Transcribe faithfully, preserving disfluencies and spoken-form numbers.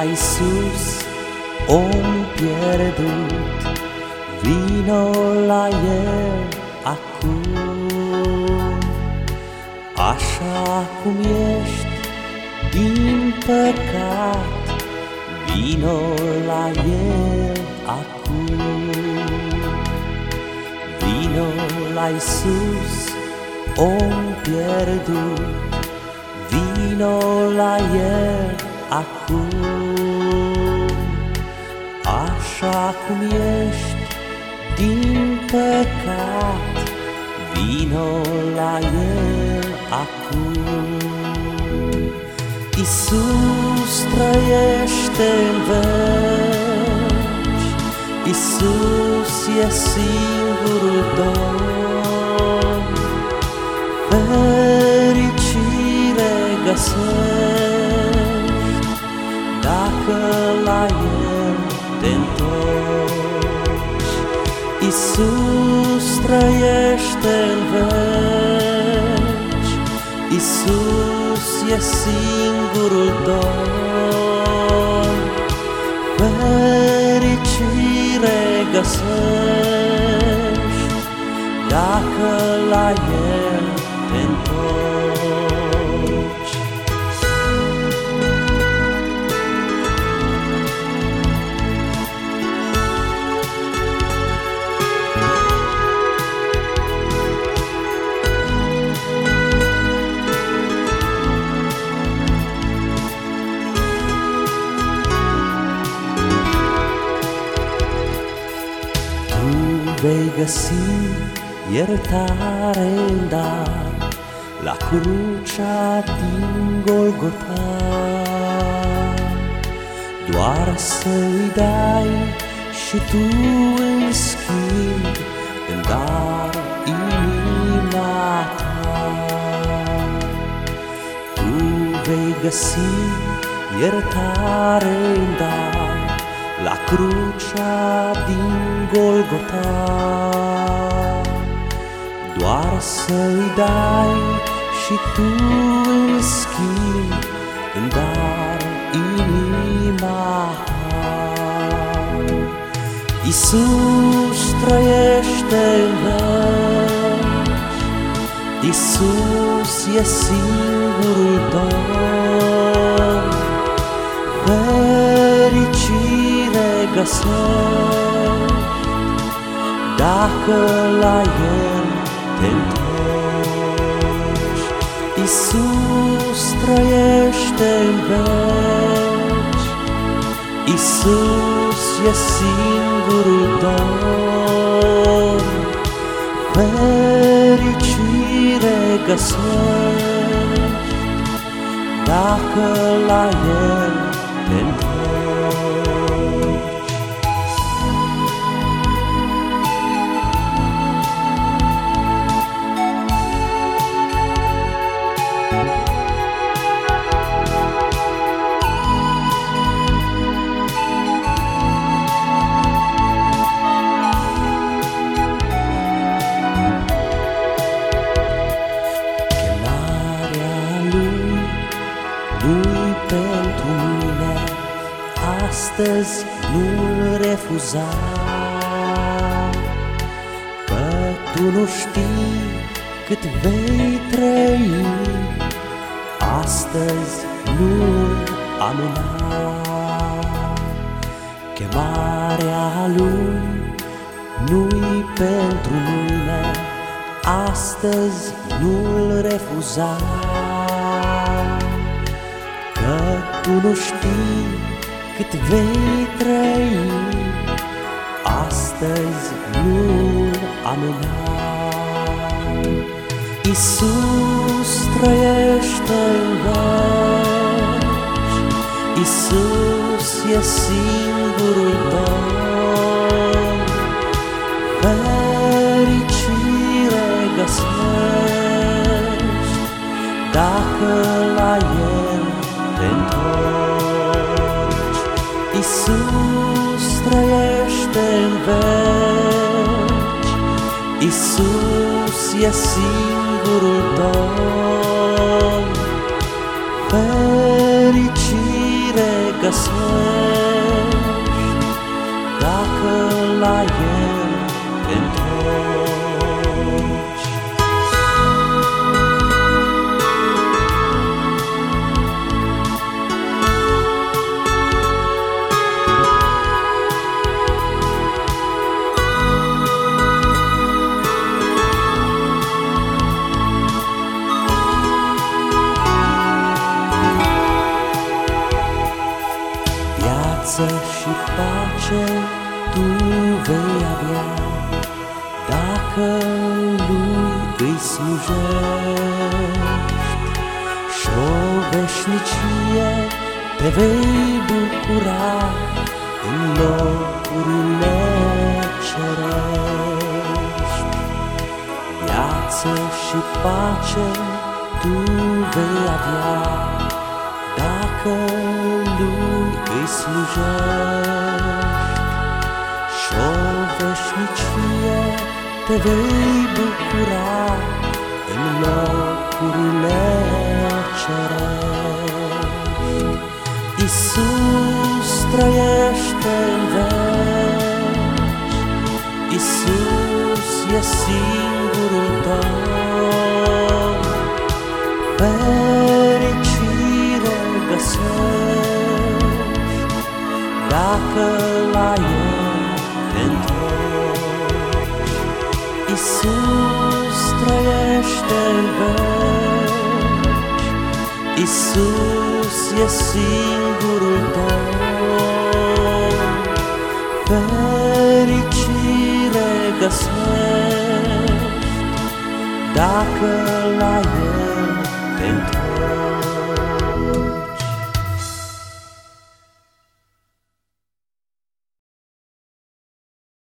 la Iisus, om pierdut, vino la El acum. Așa cum ești, din păcat, vino la El acum. Vino la Iisus, om pierdut, vino la El acum. Așa cum ești, din păcat, vino la El acum. Iisus trăiește în veci, Iisus e singurul Domn. Fericire găsești dacă la El te întorci. Iisus trăiește în veci, Iisus e singurul Domn. Fericire găsești dacă la El te întorci. Vei găsi iertare în dar la crucea din Golgota. Doar să-i dai și tu în schimb în dar inima ta. Tu vei găsi iertare în dar la crucea din Golgota. Doar să-i dai și tu în schimb în dar inima ta. Iisus trăiește în veci, Iisus e singurul Domn. Fericire găsești dacă la El te întorci. Iisus trăiește în veci, Iisus e singurul Domn. Fericire găsești dacă la El te întorci. Nu-i pentru mine, astăzi nu-l refuza, că tu nu știi cât vei trăi, astăzi nu-l amâna. Chemarea Lui nu-i pentru mine, astăzi nu-l refuza, că tu nu știi cât vei trăi, astăzi nu-l amâna. Iisus trăiește în veci, Iisus e singurul Domn. Fericire găsești dacă la El te întorci. Iisus trăiește în veci, Iisus e singurul Domn. Fericire găsești dacă la El te întorci. Viață și pace tu vei avea dacă Lui îi slujești, și-o veșnicie te vei bucura în locurile cerești. Viață și pace tu vei avea dacă Lui îi slujești, și-o veșnicie te vei bucura în locurile cerești. Iisus trăiește în veci, Iisus e singurul tău, fericire găsești dacă la El te întorci. Iisus trăiește în veci, Iisus e singurul tău, fericire găsești dacă la El